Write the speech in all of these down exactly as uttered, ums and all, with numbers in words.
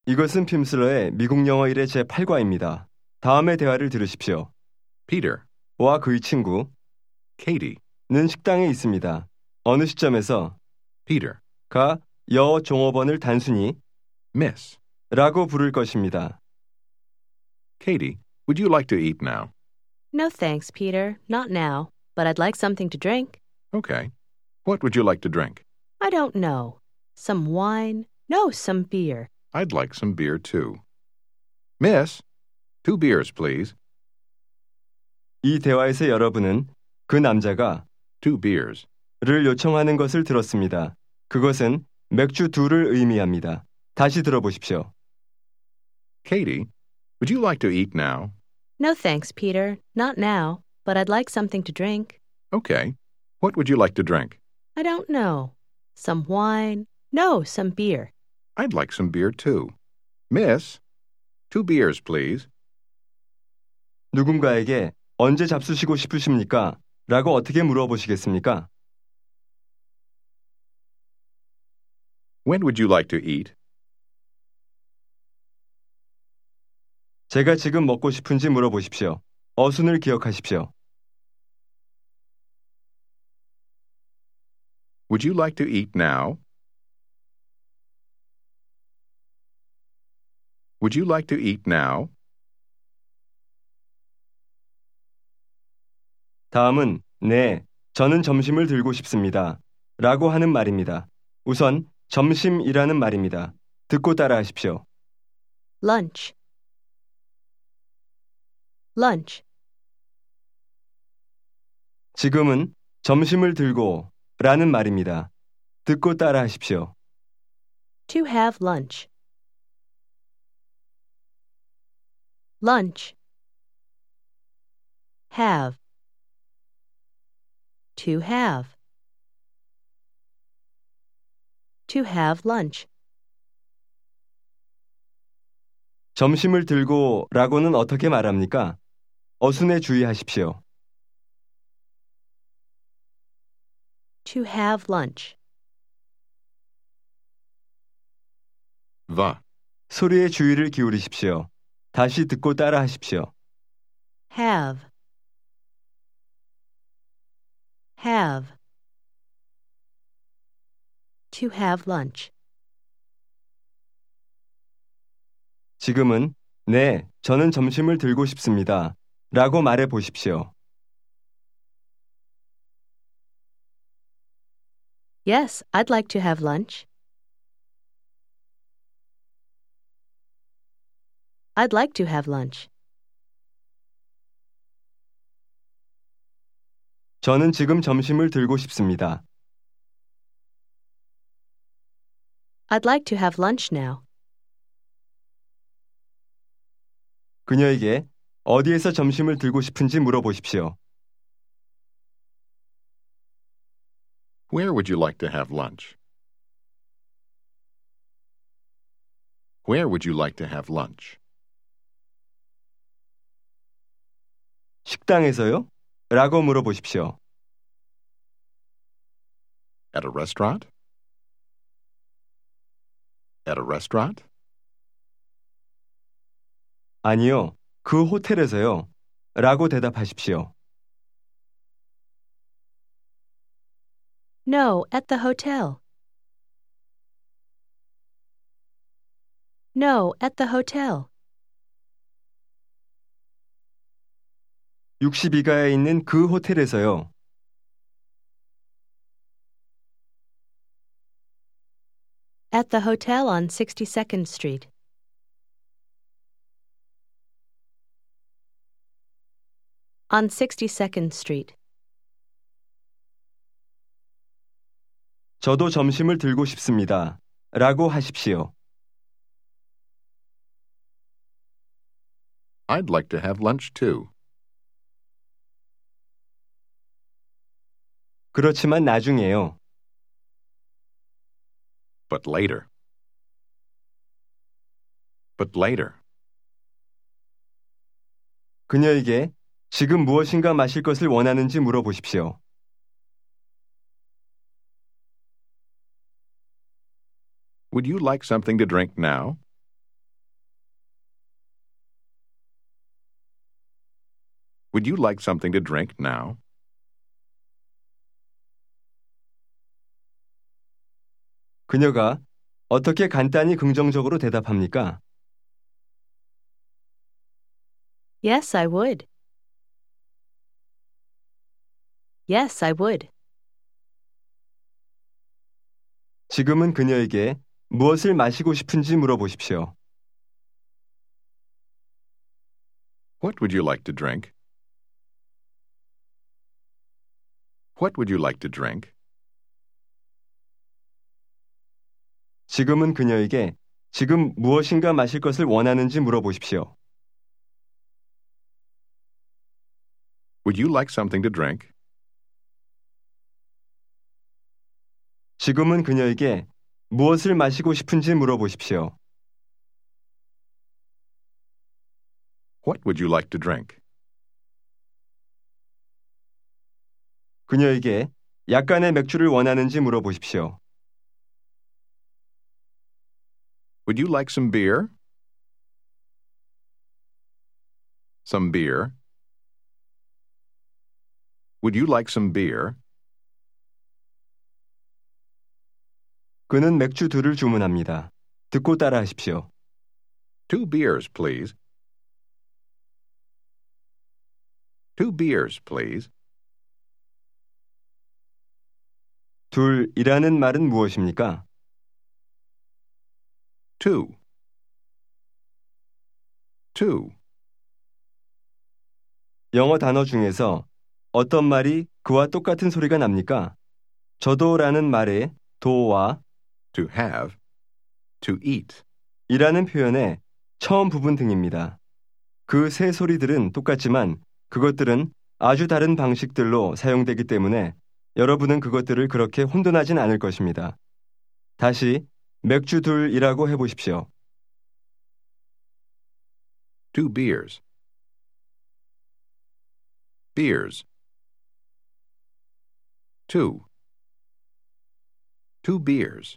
이것은 핌슬러의 미국 영어 일의 제팔 과입니다. 다음의 대화를 들으십시오. Peter, 와 그의 친구는 Katie, 식당에 있습니다. 어느 시점에서 Peter, 가 여 종업원을 단순히 Miss. 라고 부를 것입니다. Katie, would you like to eat now? No thanks, Peter. Not now. But I'd like something to drink. Okay. What would you like to drink? I don't know. Some wine? No, some beer. I'd like some beer too. Miss, two beers, please. 이 대화에서 여러분은 그 남자가 Two beers. 를 요청하는 것을 들었습니다. 그것은 맥주 둘을 의미합니다. 다시 들어보십시오. Katie, would you like to eat now? No thanks, Peter. Not now. But I'd like something to drink. Okay. What would you like to drink? I don't know. Some wine? No, some beer. I'd like some beer too. Miss, two beers, please. 누군가에게 언제 잡수시고 싶으십니까? 라고 어떻게 물어보시겠습니까? When would you like to eat? 제가 지금 먹고 싶은지 물어보십시오. 어순을 기억하십시오. Would you like to eat now? Would you like to eat now? 다음은 네, 저는 점심을 들고 싶습니다. 라고 하는 말입니다. 우선 점심이라는 말입니다. 듣고 따라하십시오. Lunch. Lunch. 지금은 점심을 들고 라는 말입니다. 듣고 따라하십시오. To have lunch. Lunch. Have. To have. To have lunch. 점심을 들고 라고는 어떻게 말합니까? 어순에 주의하십시오. To have lunch. The. 소리에 주의를 기울이십시오. 다시 듣고 따라하십시오. Have. Have. To have lunch. 지금은 네, 저는 점심을 들고 싶습니다. 라고 말해 보십시오. Yes, I'd like to have lunch. I'd like to have lunch. 저는 지금 점심을 들고 싶습니다. I'd like to have lunch now. 그녀에게 어디에서 점심을 들고 싶은지 물어보십시오. Where would you like to have lunch? Where would you like to have lunch? 식당에서요? 라고 물어보십시오. At a restaurant? At a restaurant? 아니요, 그 호텔에서요. 라고 대답하십시오. No, at the hotel. No, at the hotel. 육십이 가에 있는 그 호텔에서요. At the hotel on sixty-second Street. On sixty-second Street. 저도 점심을 들고 싶습니다. 라고 하십시오. I'd like to have lunch too. 그렇지만 나중에요. But later. But later. 그녀에게 지금 무엇인가 마실 것을 원하는지 물어보십시오. Would you like something to drink now? Would you like something to drink now? 그녀가 어떻게 간단히 긍정적으로 대답합니까? Yes, I would. Yes, I would. 지금은 그녀에게 무엇을 마시고 싶은지 물어보십시오. What would you like to drink? What would you like to drink? 지금은 그녀에게 지금 무엇인가 마실 것을 원하는지 물어보십시오. Would you like something to drink? 지금은 그녀에게 무엇을 마시고 싶은지 물어보십시오. What would you like to drink? 그녀에게 약간의 맥주를 원하는지 물어보십시오. Would you like some beer? Some beer. Would you like some beer? 그는 맥주 둘을 주문합니다. 듣고 따라하십시오. Two beers, please. Two beers, please. 둘이라는 말은 무엇입니까? Two. Two. 영어 단어 중에서 어떤 말이 그와 똑같은 소리가 납니까? 저도라는 말의 도와 To have. To eat. 이라는 표현의 처음 부분 등입니다. 그 세 소리들은 똑같지만 그것들은 아주 다른 방식들로 사용되기 때문에 여러분은 그것들을 그렇게 혼돈하진 않을 것입니다. 다시 맥주 둘이라고 해보십시오. Two beers. Beers. Two. Two beers.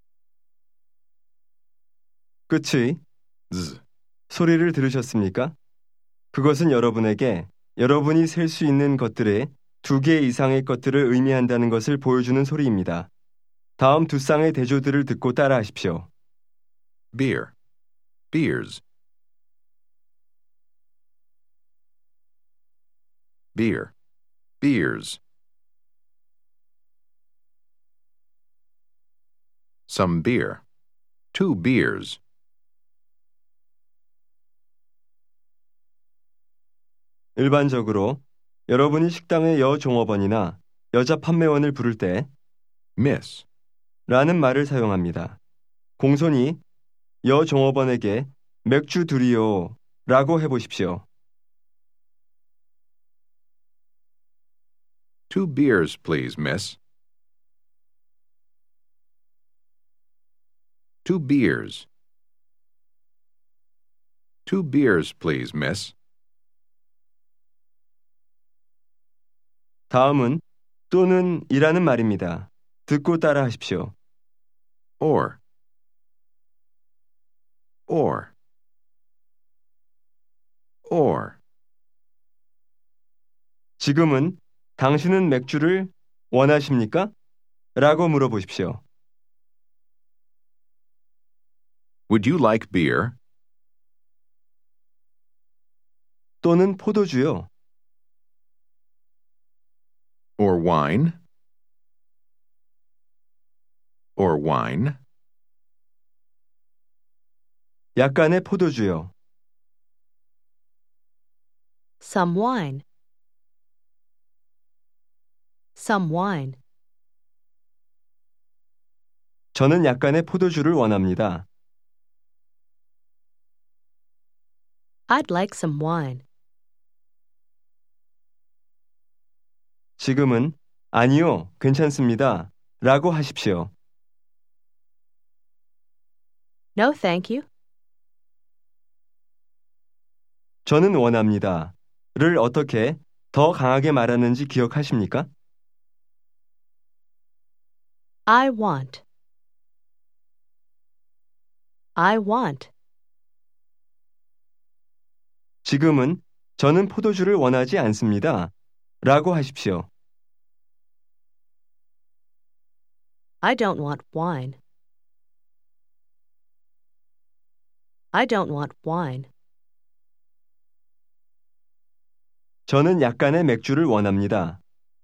끝의 Z. 소리를 들으셨습니까? 그것은 여러분에게 여러분이 셀 수 있는 것들의 두 개 이상의 것들을 의미한다는 것을 보여주는 소리입니다. 다음 두 쌍의 대조들을 듣고 따라하십시오. Beer. Beers. Beer. Beers. Some beer. Two beers. 일반적으로 여러분이 식당의 여종업원이나 여자 판매원을 부를 때 Miss. 라는 말을 사용합니다. 공손히 여종업원에게 맥주 둘이요 라고 해보십시오. Two beers, please, miss. Two beers. Two beers, please, miss. 다음은 또는 이라는 말입니다. 듣고 따라하십시오. Or. Or. Or. 지금은 당신은 맥주를 원하십니까? 라고 물어보십시오. Would you like beer? 또는 포도주요. Or wine? Or wine? 약간의 포도주요. Some wine. Some wine. 저는 약간의 포도주를 원합니다. I'd like some wine. 지금은 아니요, 괜찮습니다. 라고 하십시오. No, thank you. 저는 원합니다. 를 어떻게 더 강하게 말하는지 기억하십니까? I want. I want. 지금은 저는 포도주를 원하지 않습니다. 라고 하십시오. I don't want wine. I don't want wine. 저는 약간의 맥주를 원합니다.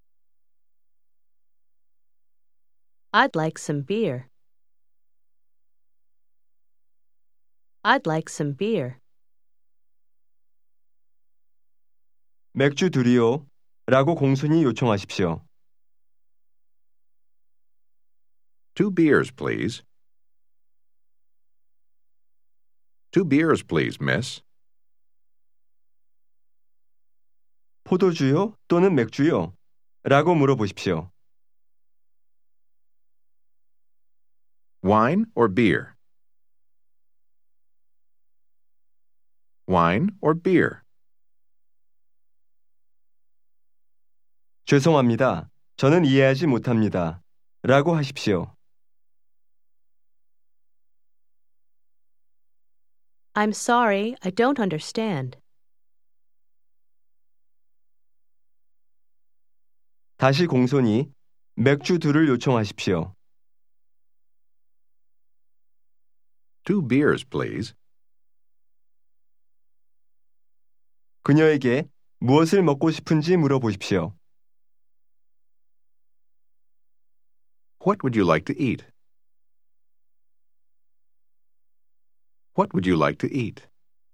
I'd like some beer. I'd like some beer. 맥주 둘이요. 라고 공손히 요청하십시오. Two beers, please. Two beers, please, miss. 포도주요? 또는 맥주요? 라고 물어보십시오. Wine or beer? Wine or beer? 죄송합니다. 저는 이해하지 못합니다. 라고 하십시오. I'm sorry, I don't understand. 다시 공손히 맥주 둘을 요청하십시오. Two beers, please. 그녀에게 무엇을 먹고 싶은지 물어보십시오. What would you like to eat? What would you like to eat?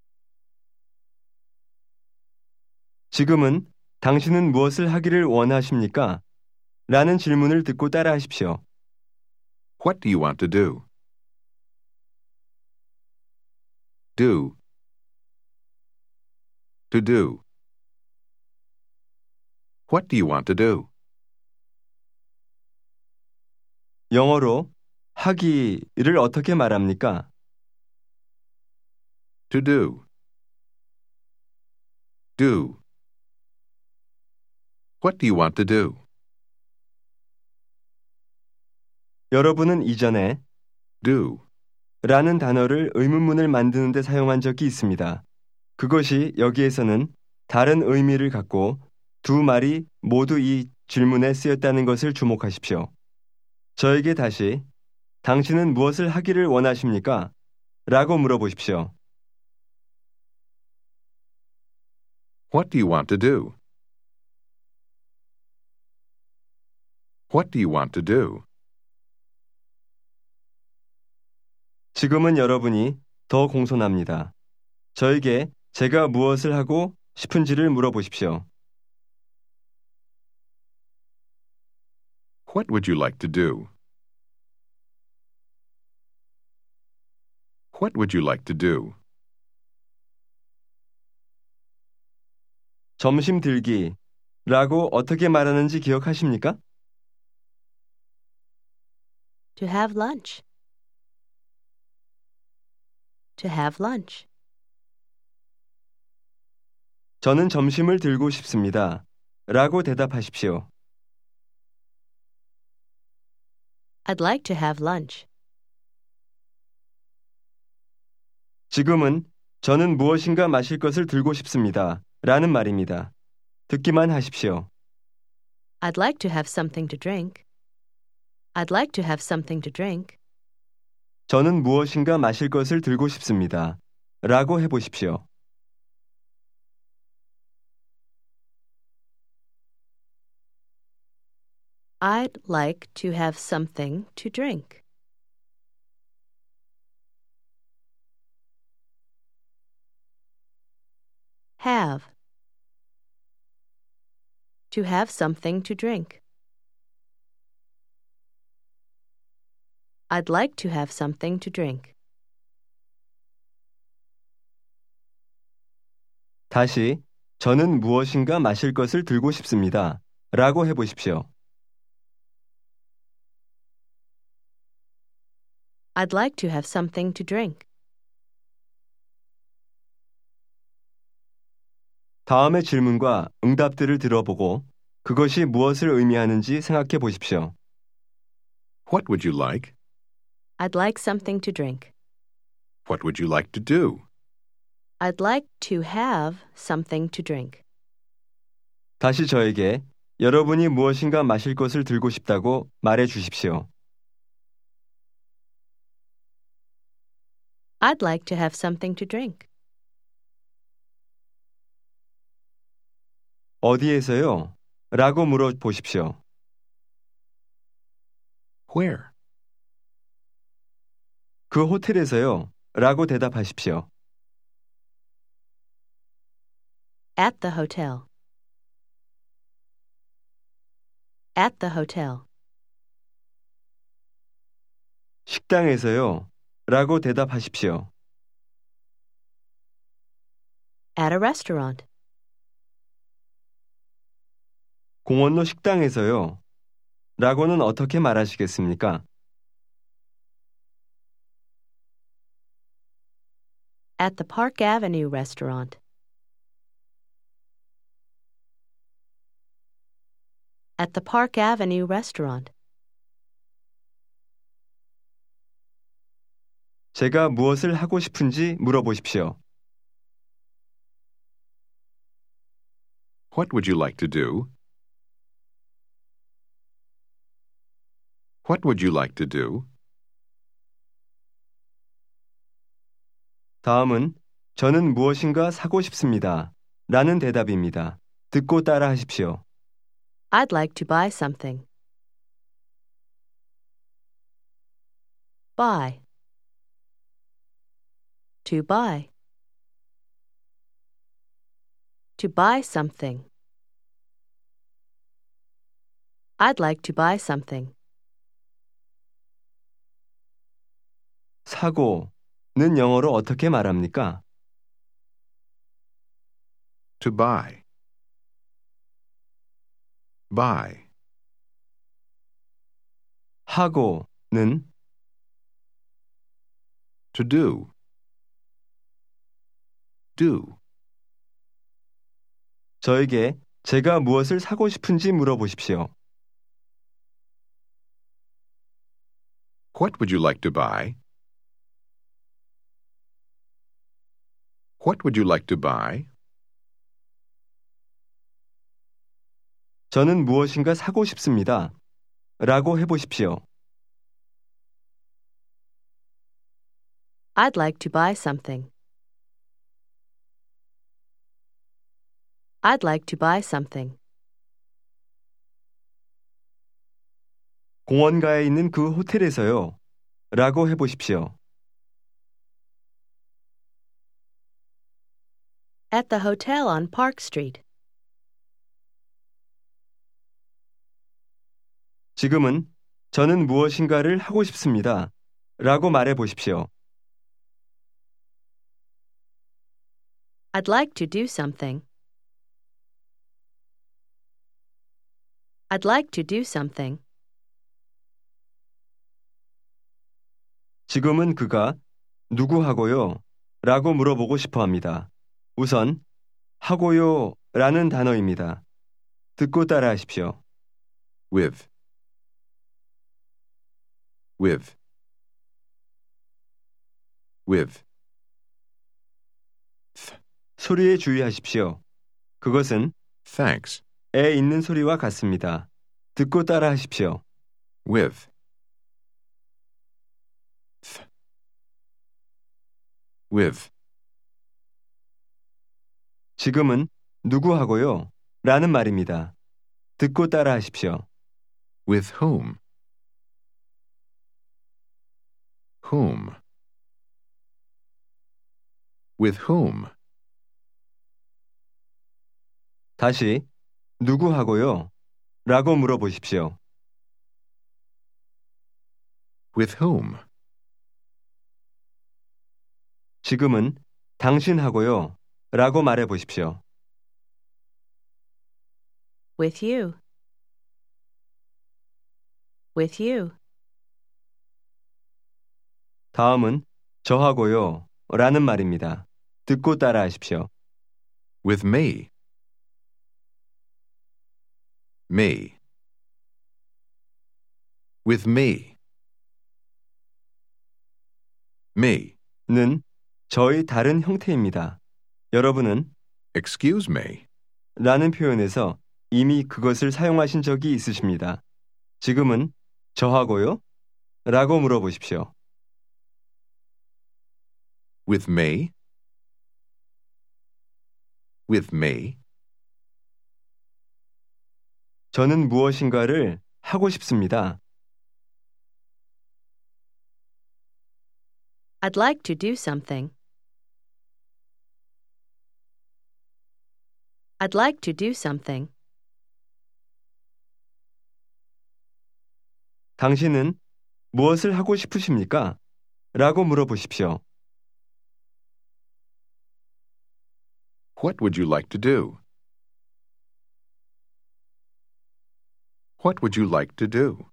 지금은 당신은 무엇을 하기를 원하십니까? 라는 질문을 듣고 따라하십시오. What do you want to do? Do. To do. What do you want to do? 영어로 하기를 어떻게 말합니까? To do. Do. What do you want to do? 여러분은 이전에 Do. 라는 단어를 의문문을 만드는 데 사용한 적이 있습니다. 그것이 여기에서는 다른 의미를 갖고 두 말이 모두 이 질문에 쓰였다는 것을 주목하십시오. 저에게 다시 당신은 무엇을 하기를 원하십니까? 라고 물어보십시오. What do you want to do? What do you want to do? 지금은 여러분이 더 공손합니다. 저에게 제가 무엇을 하고 싶은지를 물어보십시오. What would you like to do? What would you like to do? 점심 들기 라고 어떻게 말하는지 기억하십니까? To have lunch. To have lunch. 저는 점심을 들고 싶습니다. 라고 대답하십시오. I'd like to have lunch. 지금은 저는 무엇인가 마실 것을 들고 싶습니다. 라는 말입니다. 듣기만 하십시오. I'd like to have something to drink. I'd like to have something to drink. 저는 무엇인가 마실 것을 들고 싶습니다. 라고 해보십시오. I'd like to have something to drink. Have. To have something to drink. I'd like to have something to drink. 다시 저는 무엇인가 마실 것을 들고 싶습니다. 라고 해보십시오. I'd like to have something to drink. 다음의 질문과 응답들을 들어보고 그것이 무엇을 의미하는지 생각해 보십시오. What would you like? I'd like something to drink. What would you like to do? I'd like to have something to drink. 다시 저에게 여러분이 무엇인가 마실 것을 들고 싶다고 말해 주십시오. I'd like to have something to drink. 어디에서요? 라고 물어보십시오. Where? 그 호텔에서요. 라고 대답하십시오. At the hotel. At the hotel. 식당에서요. 라고 대답하십시오. At a restaurant. 공원로 식당에서요. 라고는 어떻게 말하시겠습니까? At the Park Avenue restaurant. At the Park Avenue restaurant. 제가 무엇을 하고 싶은지 물어보십시오. What would you like to do? What would you like to do? 다음은 저는 무엇인가 사고 싶습니다. 라는 대답입니다. 듣고 따라 하십시오. I'd like to buy something. Buy. To buy. To buy something. I'd like to buy something. 사고는 영어로 어떻게 말합니까? To buy. Buy. 하고는 To do. Do. 저에게 제가 무엇을 사고 싶은지 물어보십시오. What would you like to buy? What would you like to buy? 저는 무엇인가 사고 싶습니다. 라고 해보십시오. I'd like to buy something. I'd like to buy something. 공원가에 있는 그 호텔에서요. 라고 해보십시오. At the hotel on Park Street. 지금은 저는 무엇인가를 하고 싶습니다. 라고 말해 보십시오. I'd like to do something. I'd like to do something. 지금은 그가 누구하고요? 라고 물어보고 싶어 합니다. 우선 하고요 라는 단어입니다. 듣고 따라 하십시오. With. With. With. Th. 소리에 주의하십시오. 그것은 Thanks. 에 있는 소리와 같습니다. 듣고 따라 하십시오. With. Th. With. 지금은 누구하고요? 라는 말입니다. 듣고 따라 하십시오. With whom? Whom? With whom? 다시 누구하고요? 라고 물어보십시오. With whom? 지금은 당신하고요. 라고 말해 보십시오. With you. With you. 다음은 저하고요. 라는 말입니다. 듣고 따라 하십시오. With me. Me. With me. Me. 는 저의 다른 형태입니다. 여러분은 Excuse me. 라는 표현에서 이미 그것을 사용하신 적이 있으십니다. 지금은 저하고요? 라고 물어보십시오. With me? With me? 저는 무엇인가를 하고 싶습니다. I'd like to do something. I'd like to do something. 당신은 무엇을 하고 싶으십니까? 라고 물어보십시오. What would you like to do? What would you like to do?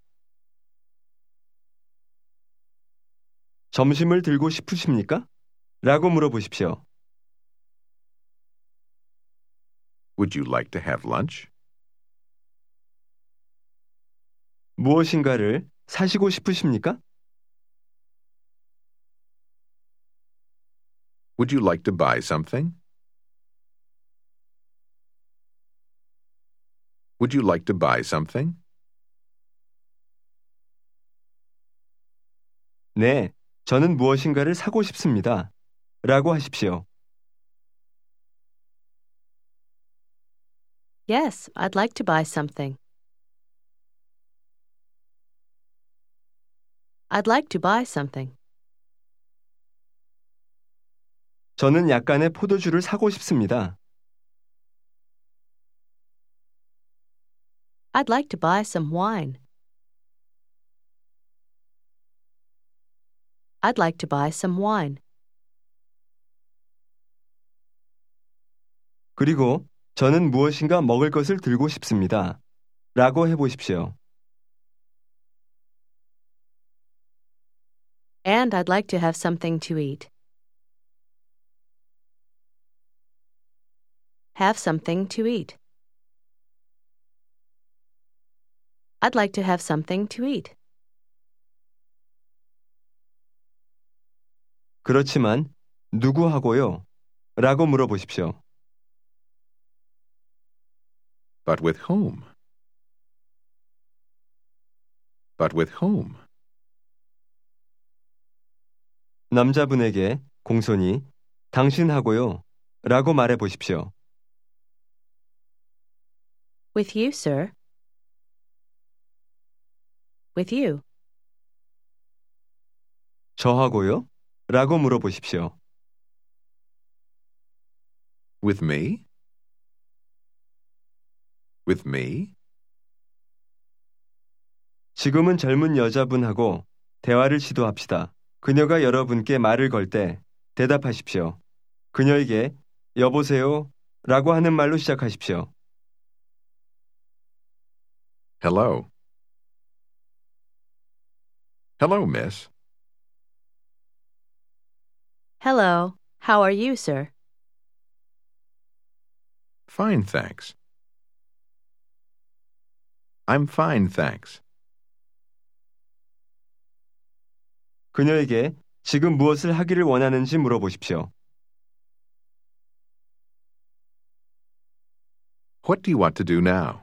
점심을 들고 싶으십니까? 라고 물어보십시오. Would you like to have lunch? 무엇인가를 사시고 싶으십니까? Would you like to buy something? Would you like to buy something? 네, 저는 무엇인가를 사고 싶습니다. 라고 하십시오. Yes, I'd like to buy something. I'd like to buy something. 저는 약간의 포도주를 사고 싶습니다. I'd like to buy some wine. I'd like to buy some wine. 그리고 저는 무엇인가 먹을 것을 들고 싶습니다. 라고 해보십시오. And I'd like to have something to eat. Have something to eat. I'd like to have something to eat. 그렇지만 누구하고요? 라고 물어보십시오. But with whom? But with whom? 남자분에게 공손히 당신하고요? 라고 말해 보십시오. With you, sir. With you. 저하고요? 라고 물어보십시오. With me? With me? 지금은 젊은 여자분하고 대화를 시도합시다. 그녀가 여러분께 말을 걸 때 대답하십시오. 그녀에게 여보세요? 라고 하는 말로 시작하십시오. Hello. Hello, miss. Hello. How are you, sir? Fine, thanks. I'm fine, thanks. 그녀에게 지금 무엇을 하기를 원하는지 물어보십시오. What do you want to do now?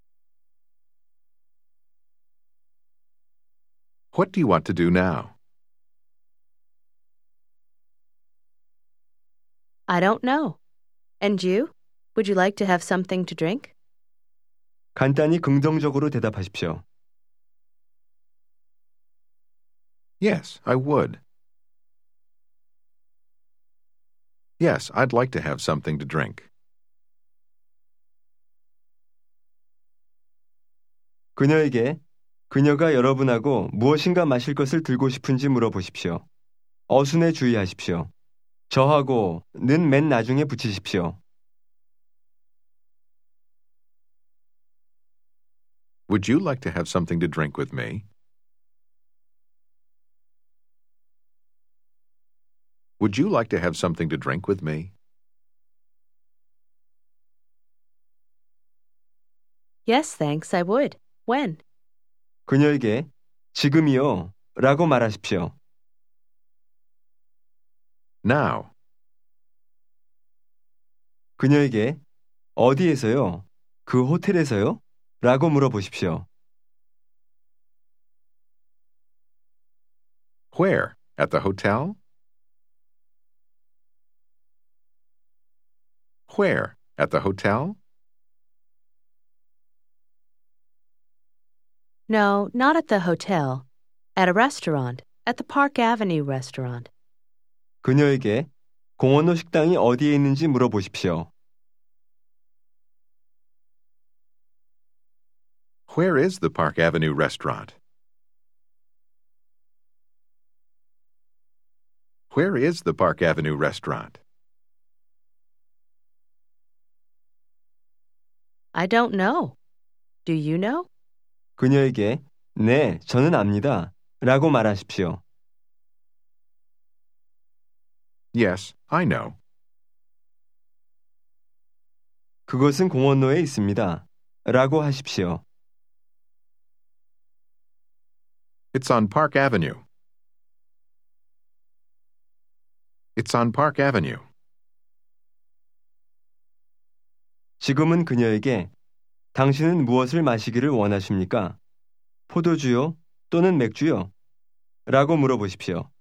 What do you want to do now? I don't know. And you? Would you like to have something to drink? 간단히 긍정적으로 대답하십시오. Yes, I would. Yes, I'd like to have something to drink. 그녀에게 그녀가 여러분하고 무엇인가 마실 것을 들고 싶은지 물어보십시오. 어순에 주의하십시오. 저하고는 맨 나중에 붙이십시오. Would you like to have something to drink with me? Would you like to have something to drink with me? Yes, thanks, I would. When? 그녀에게 지금이요 라고 말하십시오. Now. 그녀에게 어디에서요? 그 호텔에서요? 라고 물어보십시오. Where? At the hotel? Where? At the hotel? No, not at the hotel. At a restaurant. At the Park Avenue restaurant. 그녀에게 공원로 식당이 어디에 있는지 물어보십시오. Where is the Park Avenue restaurant? Where is the Park Avenue restaurant? I don't know. Do you know? 그녀에게 네, 저는 압니다. 라고 말하십시오. Yes, I know. 그것은 공원로에 있습니다. 라고 하십시오. It's on Park Avenue. It's on Park Avenue. 지금은 그녀에게 당신은 무엇을 마시기를 원하십니까? 포도주요? 또는 맥주요? 라고 물어보십시오.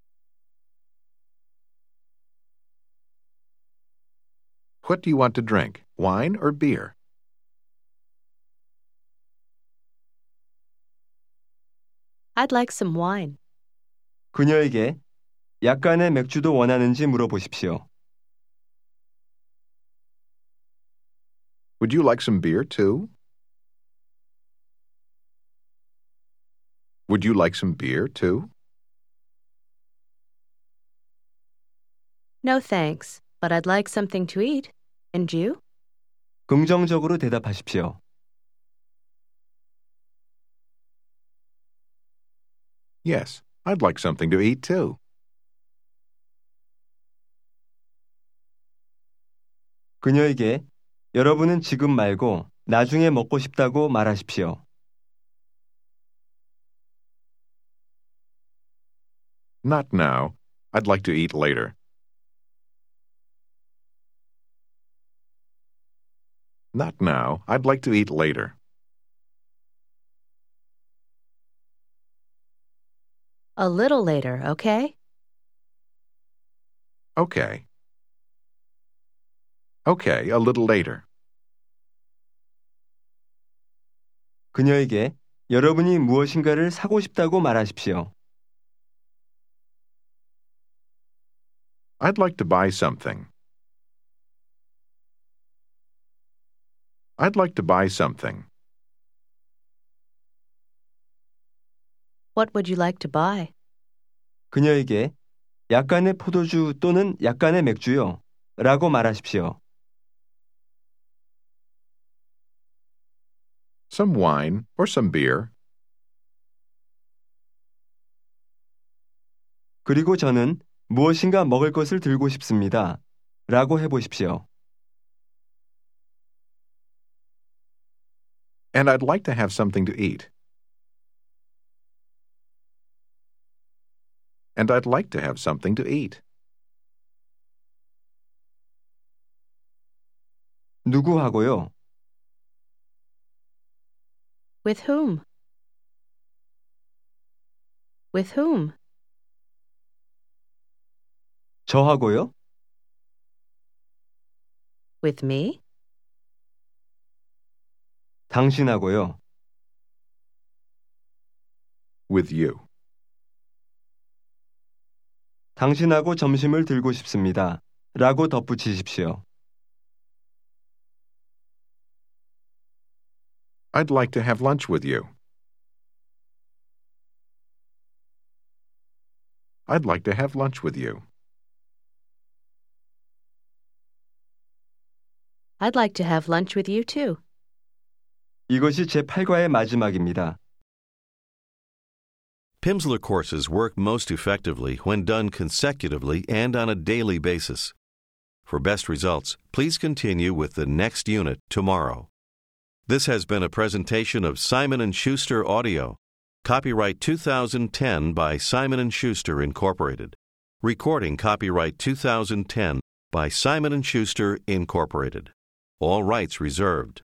What do you want to drink? Wine or beer? I'd like some wine. 그녀에게 약간의 맥주도 원하는지 물어보십시오. Would you like some beer too? Would you like some beer too? No thanks, but I'd like something to eat. And you? 긍정적으로 대답하십시오. Yes, I'd like something to eat too. 그녀에게 여러분은 지금 말고 나중에 먹고 싶다고 말하십시오. Not now. I'd like to eat later. Not now. I'd like to eat later. A little later, okay? Okay. Okay, a little later. 그녀에게 여러분이 무엇인가를 사고 싶다고 말하십시오. I'd like to buy something. I'd like to buy something. What would you like to buy? 그녀에게 약간의 포도주 또는 약간의 맥주요. 라고 말하십시오. Some wine or some beer. 그리고 저는 무엇인가 먹을 것을 들고 싶습니다. 라고 해보십시오. And I'd like to have something to eat. And I'd like to have something to eat. 누구하고요? With whom? With whom? 저하고요? With me? 당신하고요? With you. 당신하고 점심을 들고 싶습니다. 라고 덧붙이십시오. I'd like to have lunch with you. I'd like to have lunch with you. I'd like to have lunch with you too. 이것이 제팔 과의 마지막입니다. Pimsleur courses work most effectively when done consecutively and on a daily basis. For best results, please continue with the next unit tomorrow. This has been a presentation of Simon and Schuster Audio. Copyright two thousand ten by Simon and Schuster Incorporated. Recording copyright two thousand ten by Simon and Schuster, Incorporated. All rights reserved.